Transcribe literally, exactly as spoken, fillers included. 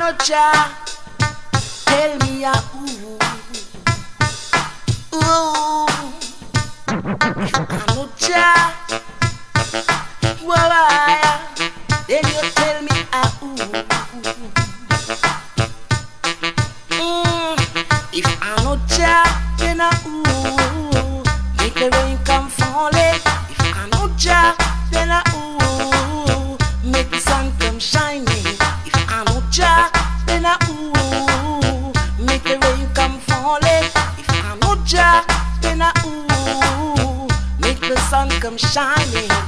no Jah, tell me a ooh, ooh. If I no Jah, why? Then you tell me a ooh. Mm. If I no Jah, then a ooh. Make the rain come falling. If I no Jah, then a ooh. Make the sun come shining. If I no Jah, then a ooh. Make the rain come falling. If I no Jah, then a ooh. Make the sun come shining.